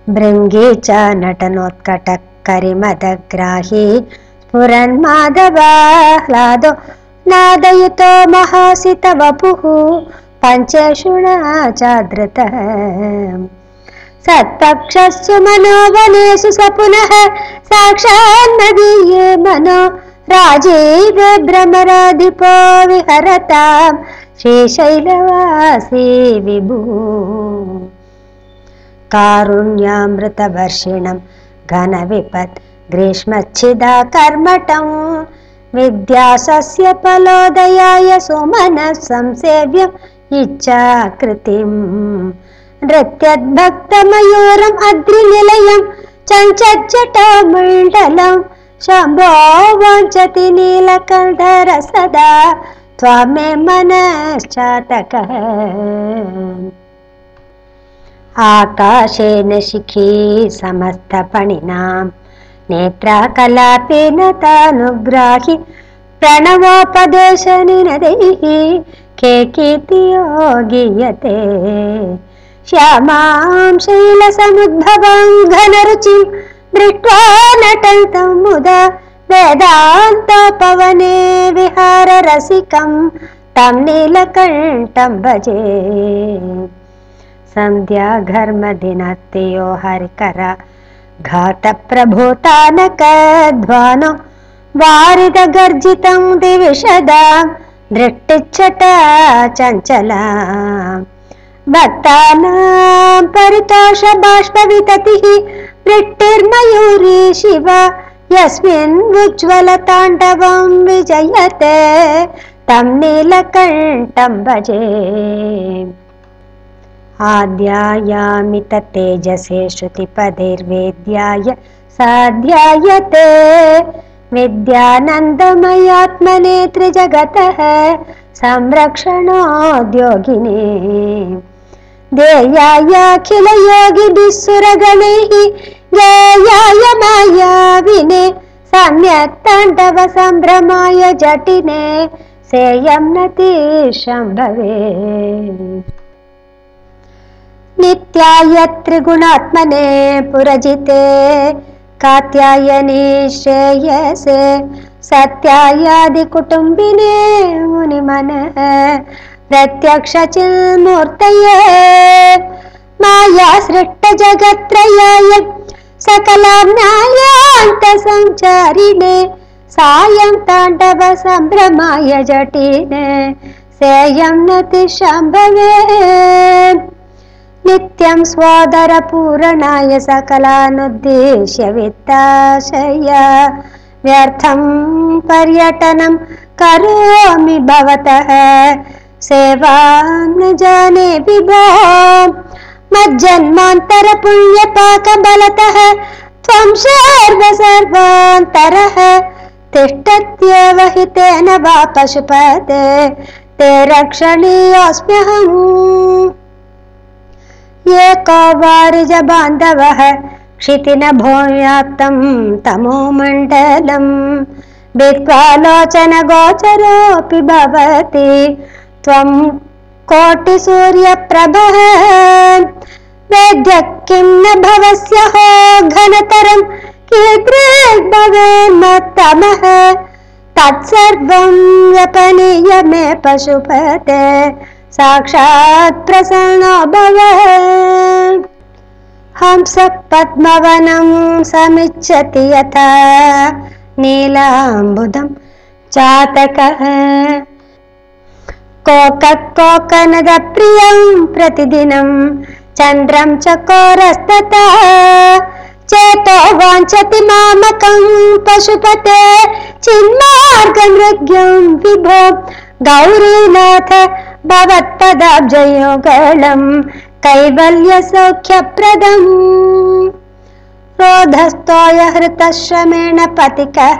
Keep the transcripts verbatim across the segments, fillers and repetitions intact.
भृङ्गी च नटनोत्कटः करिमदग्राही स्फुरन्माधवाह्लादो नादयुतो महासितवपुः पञ्चशुणा चादृतः सत्पक्षस्सु मनोवनेषु स पुनः साक्षान्मदीये मनो राजीव भ्रमराधिपो विहरतां श्रीशैलवासी विभुः कारुण्यामृतवर्षिणं घनविपत् ग्रीष्मच्छिदा कर्मटं विद्यासस्य फलोदयाय सुमनः संसेव्यम् इच्छाकृतिम् नृत्यद्भक्तमयूरम् अद्रिनिलयं चञ्चज्जटामण्डलं शम्भो वाञ्छति नीलकण्ठर सदा त्वामे मनश्चातकः आकाशेन शिखी समस्तपणिनां नेत्राकलापेन तानुग्राहि प्रणवोपदेशनिनदैः केकीर्तियो गीयते श्यामां शैलसमुद्भवां घनरुचिं दृष्ट्वा नटन्तं मुदा वेदान्तोपवने विहाररसिकं तं नीलकण्ठं भजे सन्ध्याघर्मदिनत्यो हरिकर घातप्रभूतानकध्वानो वारिदगर्जितं दिविशदां दृष्टिच्छटा चञ्चला भक्तानां परितोषबाष्पविततिः वृष्टिर्मयूरी शिव यस्मिन् उज्ज्वलताण्डवं विजयते तं नीलकण्ठं भजे आद्यायामित तेजसे श्रुतिपदैर्वेद्याय साध्यायते विद्यानन्दमयात्मने त्रिजगतः संरक्षणोद्योगिने ध्येयायाखिलयोगिभिः सुरगणैः ज्ञेयाय मायाविने सम्यक् ताण्डव सम्भ्रमाय जटिने सेयं नतीशम्भवे नित्याय त्रिगुणात्मने पुरजिते कात्यायनी श्रेयसे सत्यायादिकुटुम्बिने मुनिमनः प्रत्यक्षचिन्मूर्तये मायासृष्टजगत्त्रयाय सकलाज्ञायान्तसञ्चारिणे सायं ताण्डव सम्भ्रमाय जटिने सेयं नतिशम्भवे नित्यं स्वादरपूरणाय सकलानुद्देश्य वित्ताशय व्यर्थं पर्यटनं करोमि भवतः सेवां न जाने विभो मज्जन्मान्तरपुण्यपाकबलतः त्वं सर्वसर्वान्तरः तिष्ठत्येव हि तेन वा पशुपते ते रक्षणीयोऽस्म्यहम् एको वारिजबान्धवः क्षितिनभूयात्तं तमोमण्डलं भित्त्वालोचनगोचरोऽपि भवति त्वं कोटिसूर्यप्रभः वेद्यः किं न भवस्यहो घनतरं कीदृग्भवेन्मत्तमः तत्सर्वं व्यपनीय मे पशुपते साक्षात् प्रसन्नो भव हंसः पद्मवनं समिच्छति यथा नीलाम्बुदं चातकः कोकः कोकनदप्रियं प्रतिदिनं चन्द्रं चकोरस्तथा चेतो वाञ्छति मामकं पशुपते चिन्मार्गमृग्यं विभो गौरीनाथ भवत्पदाब्जयुगलं कैवल्यसौख्यप्रदम् रोधस्थोय हृतश्रमेण पथिकः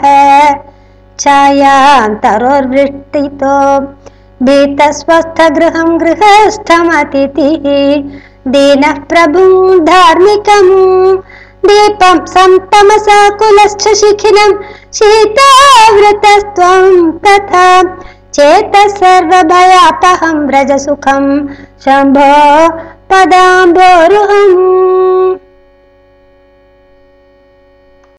छायान्तरोर्वृष्टितो भीतस्वस्थगृहं गृहस्थमतिथिः दीनः प्रभुं धार्मिकं दीपं संतमसा कुलश्च शिखिनं शीतावृतस्त्वं तथा चेतः सर्वभयापहं व्रजसुखं शम्भो पदाम्भोरुहम्।